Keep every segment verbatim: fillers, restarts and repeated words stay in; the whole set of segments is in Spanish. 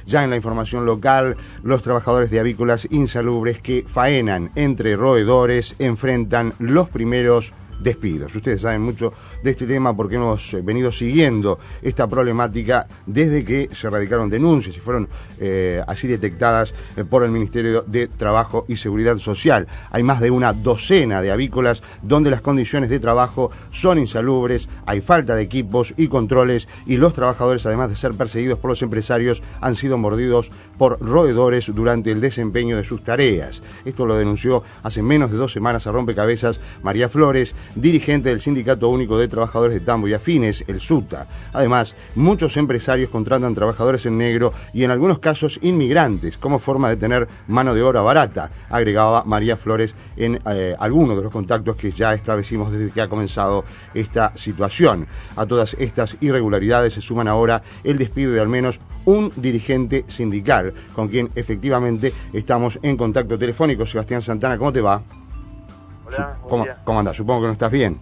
ya en la información local, los trabajadores de avícolas insalubres que faenan entre roedores enfrentan los primeros despidos. Ustedes saben mucho de este tema porque hemos venido siguiendo esta problemática desde que se radicaron denuncias y fueron eh, así detectadas eh, por el Ministerio de Trabajo y Seguridad Social. Hay más de una docena de avícolas donde las condiciones de trabajo son insalubres, hay falta de equipos y controles y los trabajadores, además de ser perseguidos por los empresarios, han sido mordidos por roedores durante el desempeño de sus tareas. Esto lo denunció hace menos de dos semanas a Rompecabezas María Flores, dirigente del Sindicato Único de Trabajadores de Tambo y Afines, el SUTA. Además, muchos empresarios contratan trabajadores en negro y en algunos casos inmigrantes como forma de tener mano de obra barata, agregaba María Flores en eh, algunos de los contactos que ya establecimos desde que ha comenzado esta situación. A todas estas irregularidades se suman ahora el despido de al menos un dirigente sindical, con quien efectivamente estamos en contacto telefónico. Sebastián Santana, ¿cómo te va? Hola, ¿Cómo, ¿Cómo andás? Supongo que no estás bien.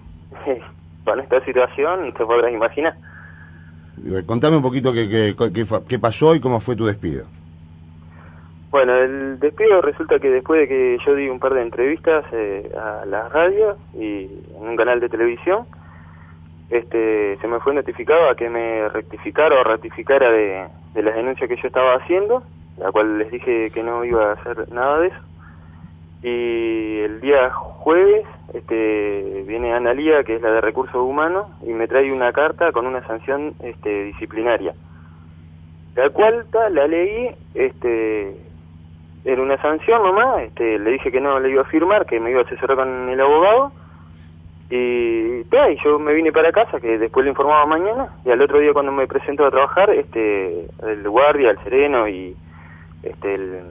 Con esta situación, te podrás imaginar. Contame un poquito qué, qué, qué, qué pasó y cómo fue tu despido. Bueno, el despido resulta que después de que yo di un par de entrevistas eh, a la radio y en un canal de televisión, este, se me fue notificado a que me rectificara o ratificara de, de las denuncias que yo estaba haciendo, la cual les dije que no iba a hacer nada de eso. Y el día jueves este, viene Analía, que es la de Recursos Humanos, y me trae una carta con una sanción este, disciplinaria. La cual ta, la leí, este, era una sanción nomás, este, le dije que no le iba a firmar, que me iba a asesorar con el abogado, y, ta, y yo me vine para casa, que después le informaba mañana, y al otro día cuando me presento a trabajar, este, el guardia, el sereno y este, el...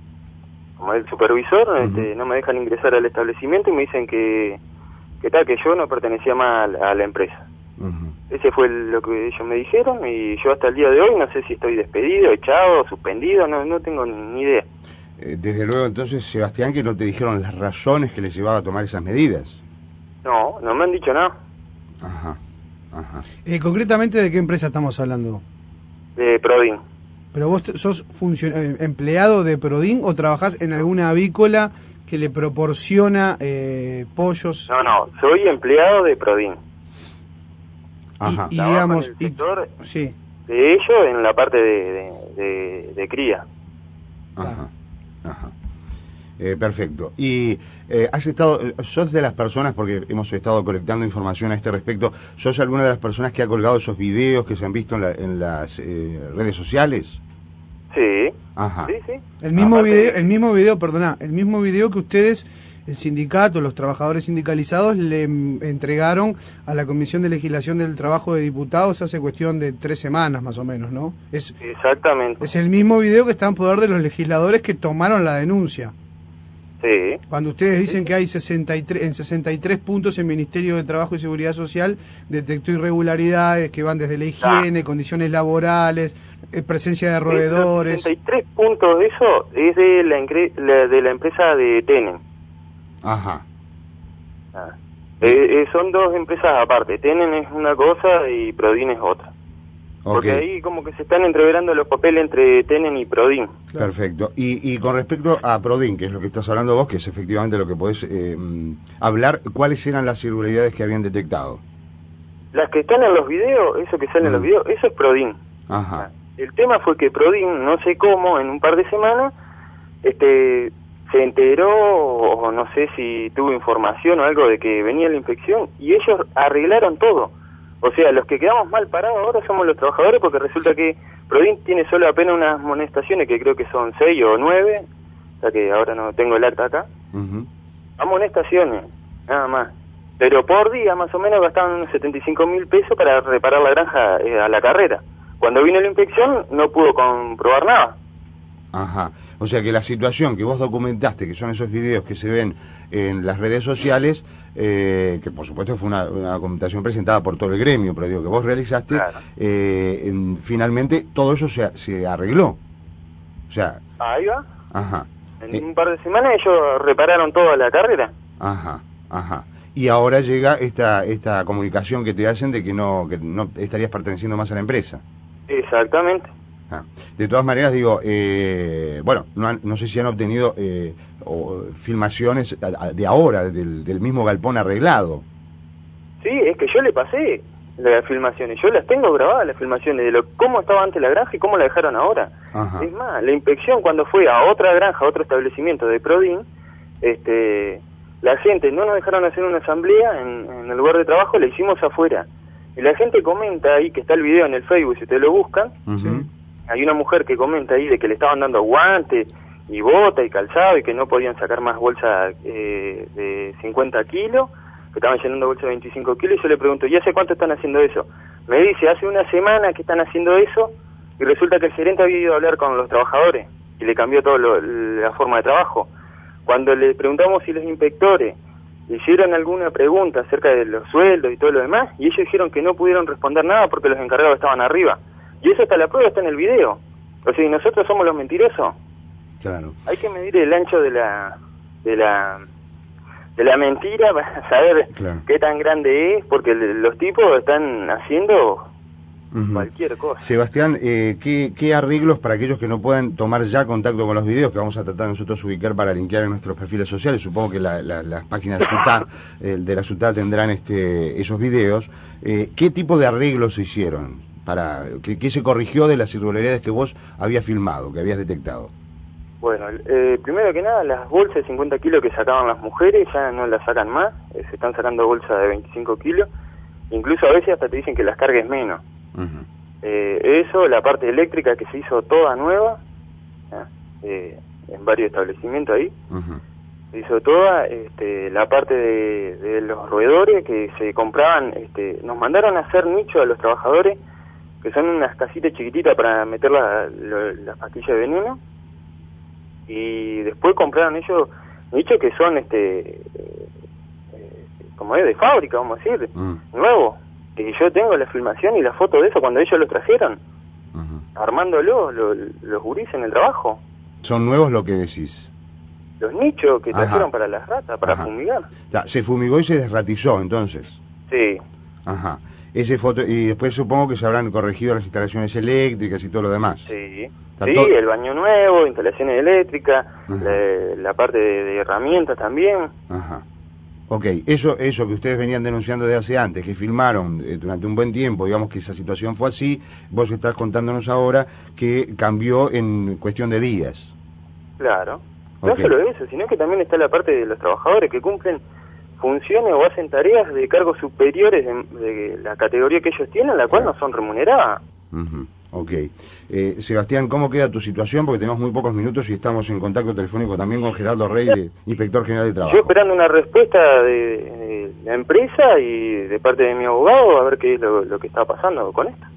como el supervisor, uh-huh. este, no me dejan ingresar al establecimiento y me dicen que que tal, que yo no pertenecía más a la, a la empresa. Uh-huh. Ese fue el, lo que ellos me dijeron y yo hasta el día de hoy no sé si estoy despedido, echado, suspendido, no no tengo ni idea. Eh, desde luego entonces, Sebastián, que no te dijeron las razones que les llevaba a tomar esas medidas. No, no me han dicho nada. Ajá, ajá. Eh, concretamente, ¿de qué empresa estamos hablando? De Prodin. ¿Pero vos sos funcion- empleado de Prodin o trabajás en alguna avícola que le proporciona eh, pollos? No, no, soy empleado de Prodin. Ajá. Y, y digamos, en el sector y, sí. de ellos en la parte de, de, de, de cría. Ajá, ajá. Eh, perfecto. Y eh, has estado, sos de las personas, porque hemos estado colectando información a este respecto, ¿sos alguna de las personas que ha colgado esos videos que se han visto en, la, en las eh, redes sociales? Sí. Ajá. Sí, sí. El mismo Aparte, video, el mismo video, perdona, el mismo video que ustedes, el sindicato, los trabajadores sindicalizados, le entregaron a la Comisión de Legislación del Trabajo de Diputados hace cuestión de tres semanas más o menos, ¿no? Es, exactamente. Es el mismo video que está en poder de los legisladores que tomaron la denuncia. Sí. Cuando ustedes dicen sí. que hay sesenta y tres, en sesenta y tres puntos el Ministerio de Trabajo y Seguridad Social detectó irregularidades que van desde la higiene, ah. condiciones laborales, eh, presencia de roedores. sesenta y tres puntos de eso es de la, la, de la empresa de Tenen. Ajá. Ah. Eh, eh, son dos empresas aparte. Tenen es una cosa y Prodin es otra. Porque okay. ahí como que se están entreverando los papeles entre Tenen y Prodin. Claro. Perfecto. Y, y con respecto a Prodin, que es lo que estás hablando vos, que es efectivamente lo que podés eh, hablar, ¿cuáles eran las irregularidades que habían detectado? Las que están en los videos, eso que sale mm. en los videos, eso es Prodin. Ajá. El tema fue que Prodin, no sé cómo, en un par de semanas, este, se enteró, o no sé si tuvo información o algo de que venía la inspección, y ellos arreglaron todo. O sea, los que quedamos mal parados ahora somos los trabajadores porque resulta que Prodin tiene solo apenas unas amonestaciones que creo que son seis o nueve, o sea que ahora no tengo el acta acá. Uh-huh. Amonestaciones, nada más. Pero por día más o menos gastaban unos setenta y cinco mil pesos para reparar la granja eh, a la carrera. Cuando vino la inspección no pudo comprobar nada. Ajá. O sea que la situación que vos documentaste, que son esos videos que se ven en las redes sociales, eh, que por supuesto fue una, una documentación presentada por todo el gremio, pero digo que vos realizaste, claro. eh, en, finalmente todo eso se, se arregló. O sea... Ahí va. Ajá. En eh, un par de semanas ellos repararon toda la carrera. Ajá, ajá. Y ahora llega esta esta comunicación que te hacen de que no que no estarías perteneciendo más a la empresa. Exactamente. Ah, de todas maneras, digo, eh, bueno, no, han, no sé si han obtenido eh, o, filmaciones de ahora, del, del mismo galpón arreglado. Sí, es que yo le pasé las filmaciones, yo las tengo grabadas, las filmaciones de lo cómo estaba antes la granja y cómo la dejaron ahora. Ajá. Es más, la inspección cuando fue a otra granja, a otro establecimiento de Prodin, este, la gente no nos dejaron hacer una asamblea en, en el lugar de trabajo, la hicimos afuera. Y la gente comenta ahí, que está el video en el Facebook, si ustedes lo buscan, uh-huh. Hay una mujer que comenta ahí de que le estaban dando guantes y bota y calzado y que no podían sacar más bolsa eh, de cincuenta kilos, que estaban llenando bolsa de veinticinco kilos, y yo le pregunto, ¿y hace cuánto están haciendo eso? Me dice, hace una semana que están haciendo eso, y resulta que el gerente había ido a hablar con los trabajadores, y le cambió toda la forma de trabajo. Cuando le preguntamos si los inspectores hicieron alguna pregunta acerca de los sueldos y todo lo demás, y ellos dijeron que no pudieron responder nada porque los encargados estaban arriba. Y eso está la prueba, está en el video. O sea, ¿y nosotros somos los mentirosos? Claro. Hay que medir el ancho de la de la de la mentira para saber claro. qué tan grande es, porque los tipos están haciendo uh-huh. cualquier cosa. Sebastián, eh, ¿qué, ¿qué arreglos para aquellos que no puedan tomar ya contacto con los videos que vamos a tratar nosotros de ubicar para linkear en nuestros perfiles sociales? Supongo que la, la, las páginas de SUTA, el de la SUTA tendrán este esos videos. Eh, ¿Qué tipo de arreglos se hicieron? Para ¿qué, ¿Qué se corrigió de las irregularidades que vos habías filmado, que habías detectado? Bueno, eh, primero que nada, las bolsas de cincuenta kilos que sacaban las mujeres ya no las sacan más, eh, se están sacando bolsas de veinticinco kilos, incluso a veces hasta te dicen que las cargues menos. Uh-huh. Eh, eso, la parte eléctrica que se hizo toda nueva, eh, en varios establecimientos ahí, uh-huh. se hizo toda, este, la parte de, de los roedores que se compraban, este, nos mandaron a hacer nicho a los trabajadores, que son unas casitas chiquititas para meter la, la, las pastillas de veneno, y después compraron ellos nichos que son, este, eh, como es, de fábrica, vamos a decir, uh-huh. nuevo. Y yo tengo la filmación y la foto de eso cuando ellos lo trajeron, uh-huh. armándolo, lo, los gurís en el trabajo. ¿Son nuevos lo que decís? Los nichos que trajeron Ajá. para las ratas, para Ajá. fumigar. Se fumigó y se desratizó, entonces. Sí. Ajá. Ese foto y después supongo que se habrán corregido las instalaciones eléctricas y todo lo demás. Sí. Sí, todo... el baño nuevo, instalaciones eléctricas, la, la parte de, de herramientas también. Ajá. Ok, eso eso que ustedes venían denunciando de hace antes, que filmaron eh, durante un buen tiempo, digamos que esa situación fue así, vos estás contándonos ahora que cambió en cuestión de días. Claro, okay. No solo eso, sino que también está la parte de los trabajadores que cumplen funciones o hacen tareas de cargos superiores de, de la categoría que ellos tienen, la cual claro. no son remuneradas. Uh-huh. Ok. Eh, Sebastián, ¿cómo queda tu situación? Porque tenemos muy pocos minutos y estamos en contacto telefónico también con Gerardo Rey, de, Inspector General de Trabajo. Yo esperando una respuesta de, de la empresa y de parte de mi abogado a ver qué es lo, lo que está pasando con esto.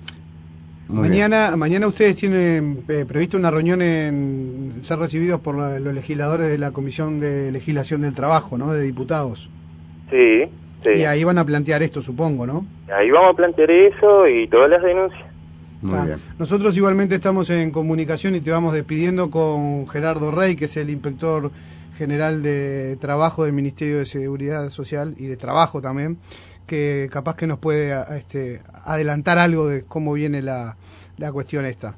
Muy mañana bien. Mañana ustedes tienen eh, previsto una reunión en ser recibidos por la, los legisladores de la Comisión de Legislación del Trabajo, ¿no? De diputados. Sí, sí. Y ahí van a plantear esto, supongo, ¿no? Ahí vamos a plantear eso y todas las denuncias. Muy ah, bien. Nosotros igualmente estamos en comunicación y te vamos despidiendo con Gerardo Rey, que es el Inspector General de Trabajo del Ministerio de Seguridad Social y de Trabajo también, que capaz que nos puede este, adelantar algo de cómo viene la, la cuestión esta.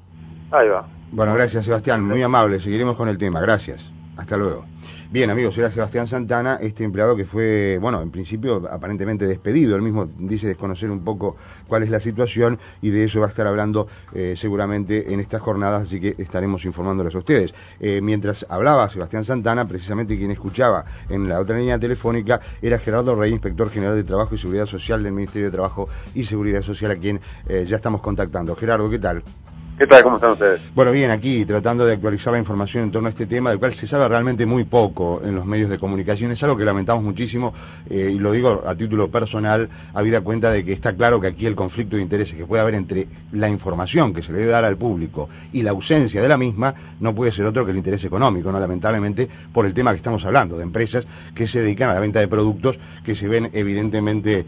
Ahí va. Bueno, gracias Sebastián, muy amable, seguiremos con el tema, gracias. Hasta luego. Bien, amigos, era Sebastián Santana, este empleado que fue, bueno, en principio aparentemente despedido. Él mismo dice desconocer un poco cuál es la situación y de eso va a estar hablando eh, seguramente en estas jornadas, así que estaremos informándoles a ustedes. Eh, mientras hablaba Sebastián Santana, precisamente quien escuchaba en la otra línea telefónica era Gerardo Rey, Inspector General de Trabajo y Seguridad Social del Ministerio de Trabajo y Seguridad Social, a quien eh, ya estamos contactando. Gerardo, ¿qué tal? ¿Qué tal? ¿Cómo están ustedes? Bueno, bien, aquí tratando de actualizar la información en torno a este tema, del cual se sabe realmente muy poco en los medios de comunicación. Es algo que lamentamos muchísimo, eh, y lo digo a título personal, habida cuenta de que está claro que aquí el conflicto de intereses que puede haber entre la información que se le debe dar al público y la ausencia de la misma no puede ser otro que el interés económico, no lamentablemente, por el tema que estamos hablando, de empresas que se dedican a la venta de productos que se ven evidentemente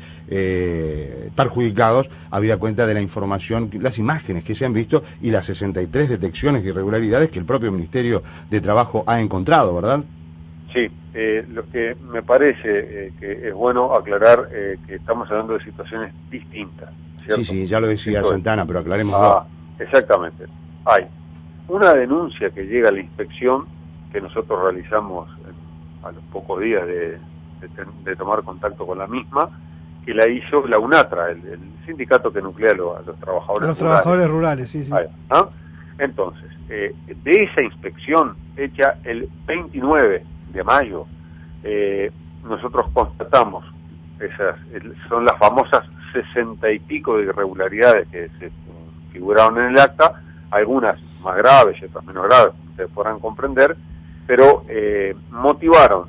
eh, perjudicados, habida cuenta de la información, las imágenes que se han visto y las sesenta y tres detecciones de irregularidades que el propio Ministerio de Trabajo ha encontrado, ¿verdad? Sí, eh, lo que me parece eh, que es bueno aclarar eh, que estamos hablando de situaciones distintas, ¿cierto? Sí, sí, ya lo decía Entonces, Santana, pero aclaremos. Ah, exactamente. Hay una denuncia que llega a la inspección que nosotros realizamos a los pocos días de, de, de tomar contacto con la misma, que la hizo la UNATRA, el, el sindicato que nuclea lo, a los trabajadores los rurales. trabajadores rurales, sí, sí. Ahí, ¿no? Entonces, eh, de esa inspección hecha el veintinueve de mayo, eh, nosotros constatamos, esas son las famosas sesenta y pico de irregularidades que se figuraron en el acta, algunas más graves y otras menos graves, como ustedes podrán comprender, pero eh, motivaron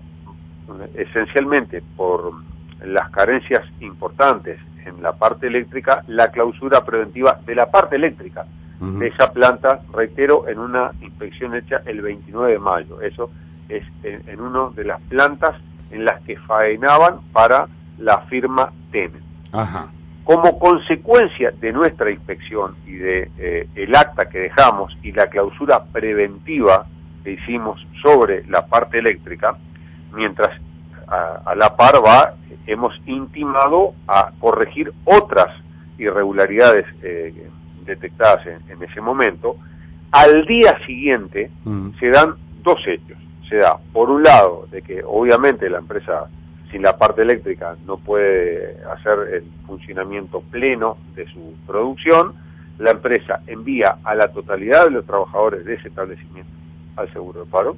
esencialmente por las carencias importantes en la parte eléctrica, la clausura preventiva de la parte eléctrica uh-huh. de esa planta, reitero, en una inspección hecha el veintinueve de mayo. Eso es en, en una de las plantas en las que faenaban para la firma TenneT. Ajá. Como consecuencia de nuestra inspección y de eh, el acta que dejamos y la clausura preventiva que hicimos sobre la parte eléctrica, mientras a, a la par va, hemos intimado a corregir otras irregularidades eh, detectadas en, en ese momento. Al día siguiente mm. se dan dos hechos. Se da, por un lado, de que obviamente la empresa sin la parte eléctrica no puede hacer el funcionamiento pleno de su producción. La empresa envía a la totalidad de los trabajadores de ese establecimiento al seguro de paro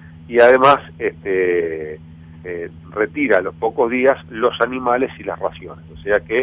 y además este eh, retira a los pocos días los animales y las raciones. O sea que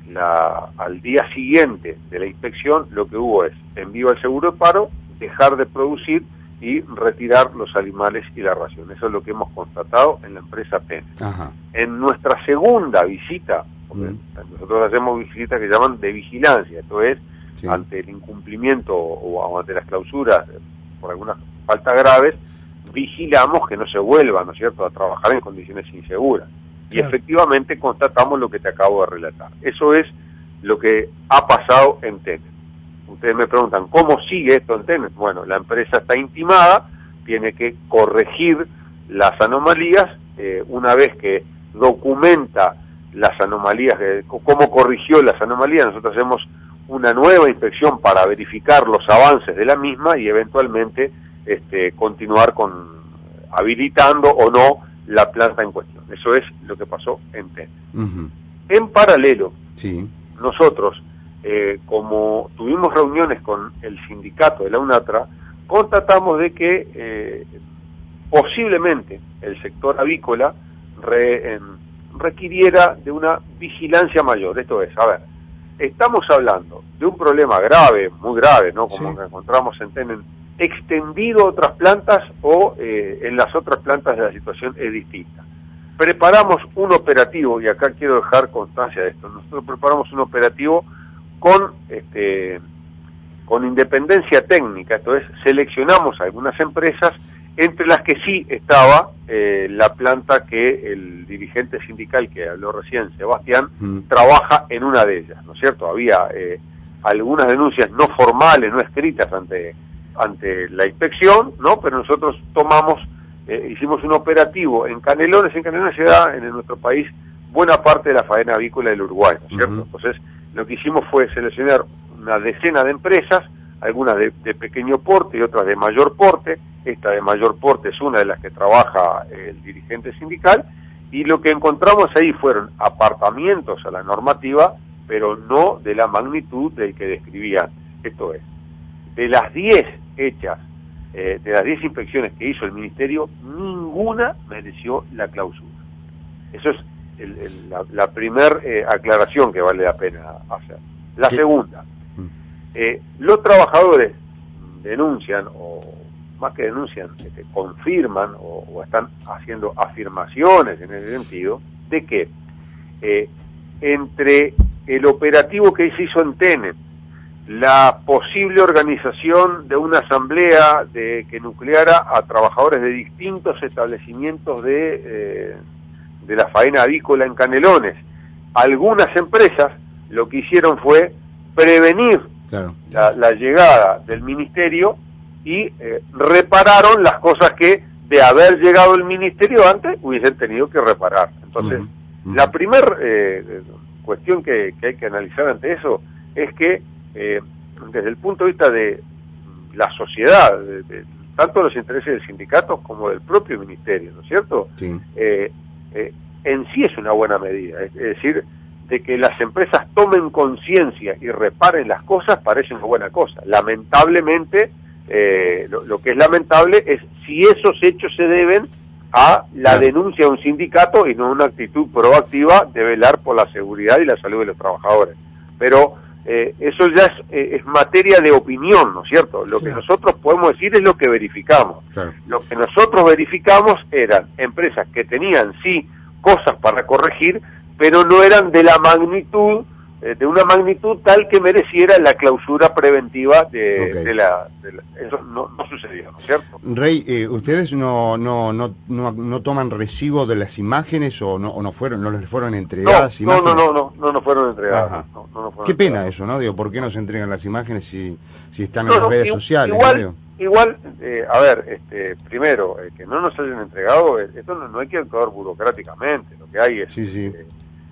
la, al día siguiente de la inspección lo que hubo es envío al seguro de paro, dejar de producir y retirar los animales y la ración. Eso es lo que hemos constatado en la empresa TenneT. Ajá. En nuestra segunda visita, porque mm. nosotros hacemos visitas que llaman de vigilancia, esto es, sí. ante el incumplimiento o, o ante las clausuras por algunas faltas graves, vigilamos que no se vuelva, ¿no es cierto?, a trabajar en condiciones inseguras. Y claro. efectivamente constatamos lo que te acabo de relatar. Eso es lo que ha pasado en TenneT. Ustedes me preguntan, ¿cómo sigue esto en TenneT? Bueno, la empresa está intimada, tiene que corregir las anomalías, eh, una vez que documenta las anomalías, eh, cómo corrigió las anomalías, nosotros hacemos una nueva inspección para verificar los avances de la misma y eventualmente este, continuar con habilitando o no la planta en cuestión. Eso es lo que pasó en TenneT. Uh-huh. En paralelo, sí. nosotros, Eh, como tuvimos reuniones con el sindicato de la UNATRA, constatamos de que eh, posiblemente el sector avícola re, eh, requiriera de una vigilancia mayor. Esto es, a ver, estamos hablando de un problema grave, muy grave, ¿no? Como sí. que encontramos en TenneT, extendido a otras plantas o eh, en las otras plantas la situación es distinta. Preparamos un operativo, y acá quiero dejar constancia de esto, nosotros preparamos un operativo con este con independencia técnica, esto es, seleccionamos algunas empresas, entre las que sí estaba eh, la planta que el dirigente sindical que habló recién, Sebastián, mm. trabaja en una de ellas, ¿no es cierto? Había eh, algunas denuncias no formales, no escritas ante ante la inspección, ¿no? Pero nosotros tomamos, eh, hicimos un operativo en Canelones, en Canelones se da en nuestro país buena parte de la faena avícola del Uruguay, ¿no es cierto? Uh-huh. Entonces, lo que hicimos fue seleccionar una decena de empresas, algunas de, de pequeño porte y otras de mayor porte. Esta de mayor porte es una de las que trabaja el dirigente sindical, y lo que encontramos ahí fueron apartamientos a la normativa, pero no de la magnitud del que describían. Esto es, de las diez hechas, eh, de las diez inspecciones que hizo el Ministerio, ninguna mereció la clausura. Eso es El, el, la, la primera eh, aclaración que vale la pena hacer. La ¿Qué? segunda, eh, los trabajadores denuncian, o más que denuncian, este, confirman o, o están haciendo afirmaciones en ese sentido, de que eh, entre el operativo que se hizo en TenneT, la posible organización de una asamblea de que nucleara a trabajadores de distintos establecimientos de... Eh, de la faena avícola en Canelones, algunas empresas lo que hicieron fue prevenir claro. la, la llegada del ministerio y eh, repararon las cosas que de haber llegado el ministerio antes hubiesen tenido que reparar. Entonces, uh-huh. Uh-huh. la primera eh, cuestión que, que hay que analizar ante eso es que eh, desde el punto de vista de la sociedad, de, de, tanto los intereses del sindicato como del propio ministerio, ¿no es cierto? Sí. Eh, eh, en sí es una buena medida, es, es decir, de que las empresas tomen conciencia y reparen las cosas parece una buena cosa. Lamentablemente, eh, lo, lo que es lamentable es si esos hechos se deben a la claro. denuncia de un sindicato y no una actitud proactiva de velar por la seguridad y la salud de los trabajadores. Pero eh, eso ya es, eh, es materia de opinión, ¿no es cierto? Lo que claro. nosotros podemos decir es lo que verificamos. Claro. Lo que nosotros verificamos eran empresas que tenían sí cosas para corregir, pero no eran de la magnitud, eh, de una magnitud tal que mereciera la clausura preventiva de, Okay. de, la, de la... Eso no, no sucedió, ¿no es cierto? Rey, eh, ¿ustedes no, no, no, no, no toman recibo de las imágenes o no, o no fueron, no les fueron entregadas No, imágenes? no, no, no, no nos fueron entregadas. Ajá. No, no nos fueron Qué pena entregadas. eso, ¿no? Digo, ¿por qué no se entregan las imágenes si, si están en No, las no, redes i- sociales? Igual, ¿no? Digo. igual eh, a ver, este, primero, eh, que no nos hayan entregado, eh, esto no, no hay que actuar burocráticamente, lo que hay es Sí, sí. eh,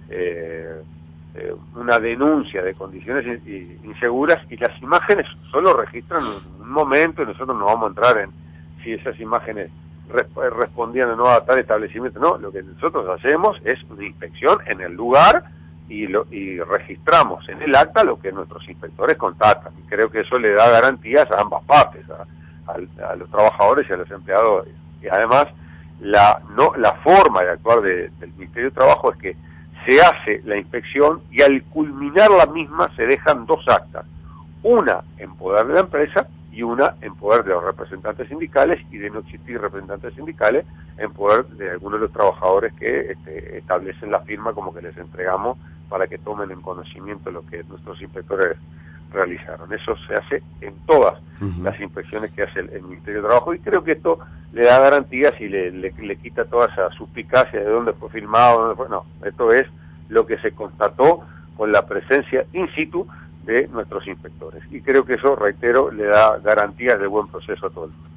eh, eh, una denuncia de condiciones in- in- inseguras y las imágenes solo registran un, un momento y nosotros no vamos a entrar en si esas imágenes resp- respondían o no a tal establecimiento. No, lo que nosotros hacemos es una inspección en el lugar y, lo, y registramos en el acta lo que nuestros inspectores constatan. Y creo que eso le da garantías a ambas partes, a, a, a los trabajadores y a los empleadores. Y además, la, no, la forma de actuar de, del Ministerio de Trabajo es que se hace la inspección y al culminar la misma se dejan dos actas, una en poder de la empresa y una en poder de los representantes sindicales, y de no existir representantes sindicales en poder de algunos de los trabajadores que este, establecen la firma como que les entregamos para que tomen en conocimiento lo que nuestros inspectores realizaron. Eso se hace en todas Uh-huh. las inspecciones que hace el, el Ministerio de Trabajo, y creo que esto le da garantías y le, le, le quita toda esa suspicacia de dónde fue filmado, dónde fue. No, esto es lo que se constató con la presencia in situ de nuestros inspectores, y creo que eso, reitero, le da garantías de buen proceso a todo el mundo.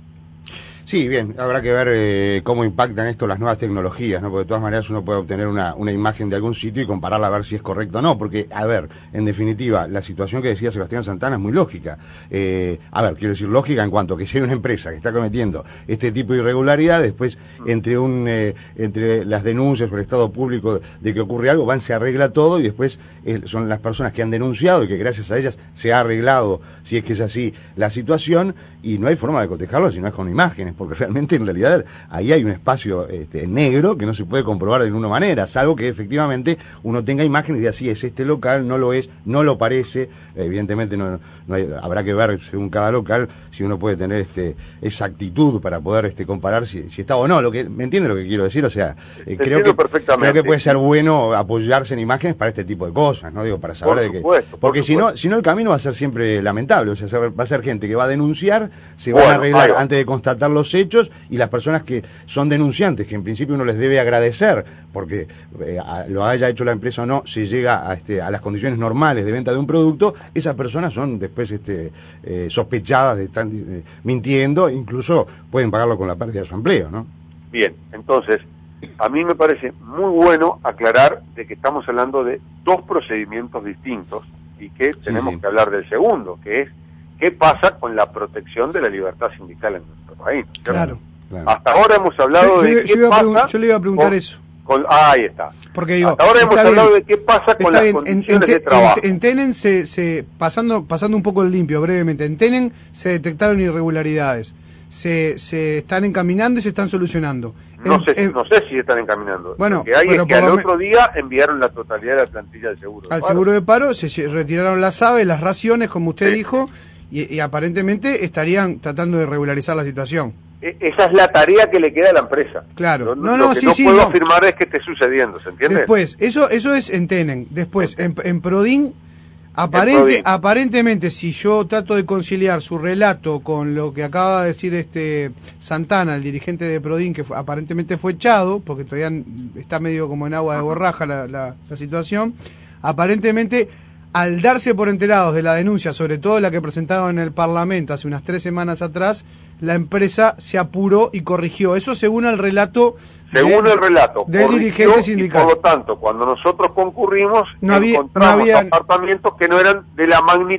Sí, bien, habrá que ver eh, cómo impactan esto las nuevas tecnologías, ¿no? Porque de todas maneras uno puede obtener una, una imagen de algún sitio y compararla a ver si es correcto o no, porque, a ver, en definitiva, la situación que decía Sebastián Santana es muy lógica. Eh, a ver, quiero decir lógica en cuanto a que si hay una empresa que está cometiendo este tipo de irregularidades, después entre un eh, entre las denuncias por el Estado público de que ocurre algo, van, se arregla todo y después eh, son las personas que han denunciado y que gracias a ellas se ha arreglado, si es que es así, la situación, y no hay forma de cotejarlo si no es con imágenes, porque realmente en realidad ahí hay un espacio este, negro que no se puede comprobar de ninguna manera, salvo que efectivamente uno tenga imágenes de así es este local, no lo es, no lo parece, evidentemente no, no hay, habrá que ver según cada local si uno puede tener este esa actitud para poder este comparar si, si está o no, lo que me entiende lo que quiero decir, o sea, eh, creo que creo que puede ser bueno apoyarse en imágenes para este tipo de cosas, no digo para saber Por de que supuesto, porque por si no supuesto. si no el camino va a ser siempre lamentable, o sea, va a ser gente que va a denunciar, se Bueno, van a arreglar ahí va. antes de constatar los hechos, y las personas que son denunciantes, que en principio uno les debe agradecer, porque eh, a, lo haya hecho la empresa o no, se llega a, este, a las condiciones normales de venta de un producto, esas personas son después este, eh, sospechadas de estar eh, mintiendo, incluso pueden pagarlo con la pérdida de su empleo, ¿no? Bien, entonces, a mí me parece muy bueno aclarar de que estamos hablando de dos procedimientos distintos y que tenemos sí. que hablar del segundo, que es qué pasa con la protección de la libertad sindical en nuestro país, ¿no es cierto? Claro. Claro. Hasta ahora hemos hablado Yo- de yo- qué yo iba a pregun- pasa yo le iba a preguntar con- eso. con- ah, ahí está. Porque digo, Hasta ahora hemos está hablado bien, de qué pasa con está las bien, en- condiciones en, de Te- trabajo. en- en Tenen se, se pasando pasando un poco el limpio brevemente, en Tenen se detectaron irregularidades, se, se están encaminando y se están solucionando. No En- sé, en- no sé si están encaminando. Bueno, lo que hay pero es que por al lo me- otro día enviaron la totalidad de la plantilla del seguro. de al paro. seguro de paro se se retiraron las aves, las raciones, como usted Sí. dijo, y, y aparentemente estarían tratando de regularizar la situación. E- Esa es la tarea que le queda a la empresa. Claro. Lo, No, lo no, que sí, no sí, puedo no. afirmar es que esté sucediendo, ¿se entiende? Después, eso eso es en Tenen. Después, en, en Prodin, aparente, En Prodin. aparentemente, si yo trato de conciliar su relato con lo que acaba de decir este Santana, el dirigente de Prodin, que fue- aparentemente fue echado, porque todavía n- está medio como en agua de borraja la, la, la situación, aparentemente, al darse por enterados de la denuncia, sobre todo la que presentaron en el Parlamento hace unas tres semanas atrás, la empresa se apuró y corrigió. Eso según el relato Según del- el relato, del corrigió, dirigente y sindical. por lo tanto, cuando nosotros concurrimos, No había- encontramos no habían- apartamentos que no eran de la magnitud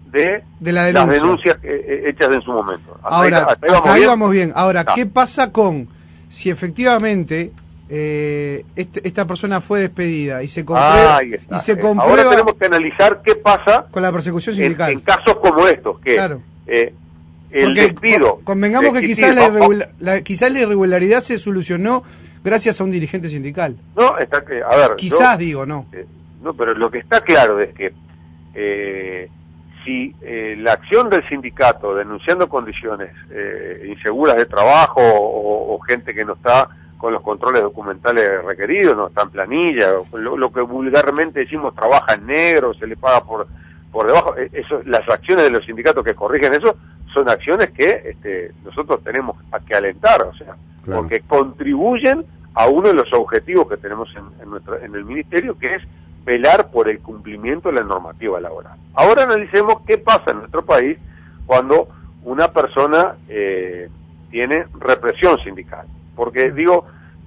de, de la denuncia. las denuncias eh, hechas en su momento. Hasta Ahora, ahí, hasta ahí, hasta vamos, ahí bien. vamos bien. Ahora, Ah. ¿qué pasa con si efectivamente eh, este, esta persona fue despedida y se comprueba, Ah, ahí está. y se Eh, comprueba Ahora tenemos que analizar qué pasa con la persecución en, sindical? en casos como estos, que Claro. eh, el Porque despido... con- convengamos que existir, quizás la, va- va- irregula- la- quizás la irregularidad se solucionó gracias a un dirigente sindical. No, está que, a ver... Quizás, yo- digo, no. eh, no, pero lo que está claro es que eh, si eh, la acción del sindicato denunciando condiciones eh, inseguras de trabajo o, o gente que no está con los controles documentales requeridos, no está en planilla, lo, lo que vulgarmente decimos trabaja en negro, se le paga por por debajo, eh, eso, las acciones de los sindicatos que corrigen eso son acciones que este, nosotros tenemos a que alentar, o sea, Claro. porque contribuyen a uno de los objetivos que tenemos en, en, nuestro, en el ministerio, que es velar por el cumplimiento de la normativa laboral. Ahora analicemos qué pasa en nuestro país cuando una persona eh, tiene represión sindical. Porque digo,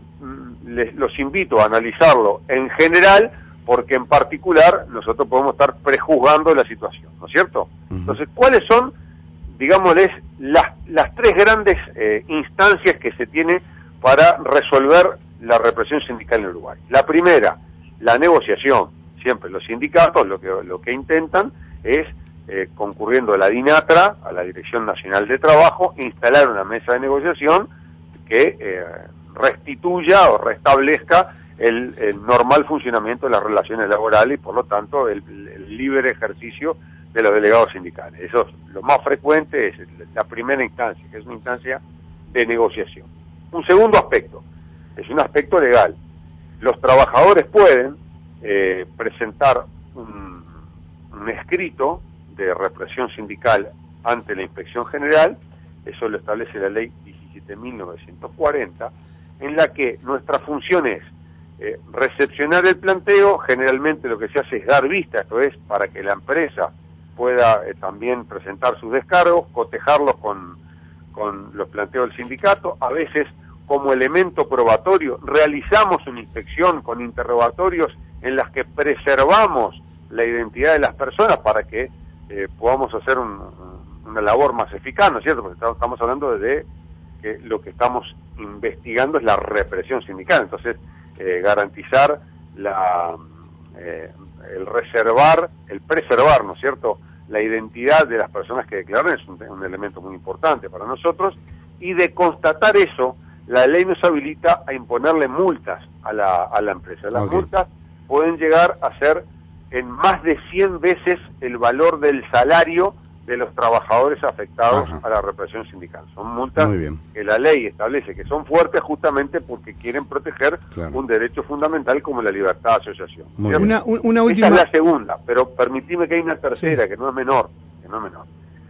les, los invito a analizarlo en general, porque en particular nosotros podemos estar prejuzgando la situación, ¿no es cierto? Uh-huh. Entonces, ¿cuáles son, digámosles, las, las tres grandes eh, instancias que se tiene para resolver la represión sindical en Uruguay? La primera, la negociación. Siempre los sindicatos lo que, lo que intentan es, eh, concurriendo a la DINATRA, a la Dirección Nacional de Trabajo, instalar una mesa de negociación que eh, restituya o restablezca el, el normal funcionamiento de las relaciones laborales y por lo tanto el, el libre ejercicio de los delegados sindicales. Eso es lo más frecuente, es la primera instancia, que es una instancia de negociación. Un segundo aspecto, es un aspecto legal. Los trabajadores pueden eh, presentar un, un escrito de represión sindical ante la Inspección General, eso lo establece la ley diecisiete mil novecientos cuarenta, en la que nuestra función es eh, recepcionar el planteo. Generalmente lo que se hace es dar vista, esto es, para que la empresa pueda eh, también presentar sus descargos, cotejarlos con, con los planteos del sindicato. A veces, como elemento probatorio, realizamos una inspección con interrogatorios en las que preservamos la identidad de las personas para que eh, podamos hacer un, un, una labor más eficaz, ¿no es cierto? Porque estamos hablando de que lo que estamos investigando es la represión sindical, entonces eh, garantizar la eh, el reservar, el preservar, ¿no es cierto?, la identidad de las personas que declaran es un, un elemento muy importante para nosotros, y de constatar eso, la ley nos habilita a imponerle multas a la, a la empresa. Las okay. multas pueden llegar a ser en más de cien veces el valor del salario de los trabajadores afectados Ajá. a la represión sindical. Son multas que la ley establece que son fuertes justamente porque quieren proteger claro. un derecho fundamental como la libertad de asociación. Una, una última... Esta es la segunda, pero permitime que hay una tercera, sí. que no es menor, que no es menor.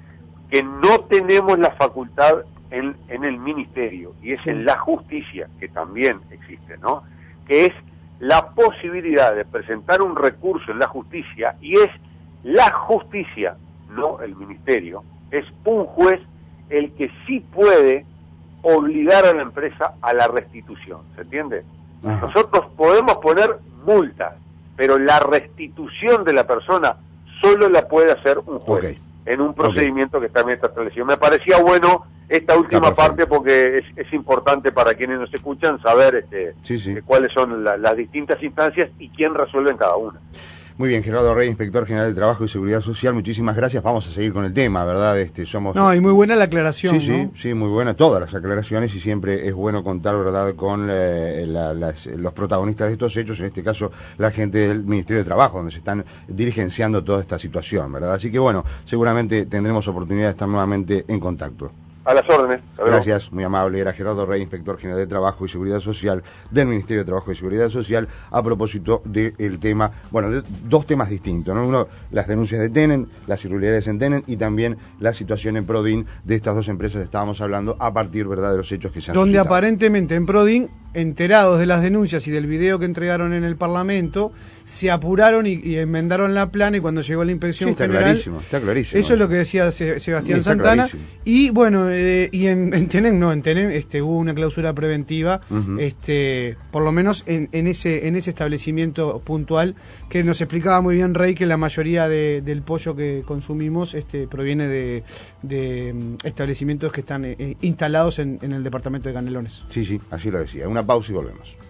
Que no tenemos la facultad en, en el ministerio, y es sí. en la justicia, que también existe, ¿no? Que es la posibilidad de presentar un recurso en la justicia, y es la justicia, no el ministerio, es un juez el que sí puede obligar a la empresa a la restitución, ¿se entiende? Ajá. Nosotros podemos poner multas, pero la restitución de la persona solo la puede hacer un juez, okay. en un procedimiento okay. que también está establecido. Me parecía bueno esta última parte porque es, es importante para quienes nos escuchan saber este, sí, sí. Eh, cuáles son la, las distintas instancias y quién resuelve en cada una. Muy bien, Gerardo Rey, Inspector General de Trabajo y Seguridad Social, muchísimas gracias. Vamos a seguir con el tema, ¿verdad? Este, somos... No, y muy buena la aclaración, Sí, ¿no? sí, sí, muy buena, todas las aclaraciones, y siempre es bueno contar, ¿verdad?, con eh, la, las, los protagonistas de estos hechos, en este caso la gente del Ministerio de Trabajo, donde se están dirigenciando toda esta situación, ¿verdad? Así que bueno, seguramente tendremos oportunidad de estar nuevamente en contacto. A las órdenes. Gracias, muy amable. Era Gerardo Rey, Inspector General de Trabajo y Seguridad Social del Ministerio de Trabajo y Seguridad Social, a propósito del tema, bueno, de dos temas distintos, ¿no? Uno, las denuncias de Tenen, las irregularidades en Tenen, y también la situación en Prodin de estas dos empresas que estábamos hablando a partir, ¿verdad?, de los hechos que se han Donde suscitado. Aparentemente en Prodin enterados de las denuncias y del video que entregaron en el Parlamento, se apuraron y, y enmendaron la plana, y cuando llegó la inspección sí, está general... Clarísimo, está clarísimo. Eso es lo que decía Se, Sebastián sí, Santana. Clarísimo. Y bueno, eh, y en, en Tenén, no, en Tenén este, hubo una clausura preventiva, uh-huh. este, por lo menos en, en, ese, en ese establecimiento puntual, que nos explicaba muy bien Rey que la mayoría de, del pollo que consumimos este, proviene de, de establecimientos que están eh, instalados en, en el departamento de Canelones. Sí, sí, así lo decía. Una pausa y volvemos.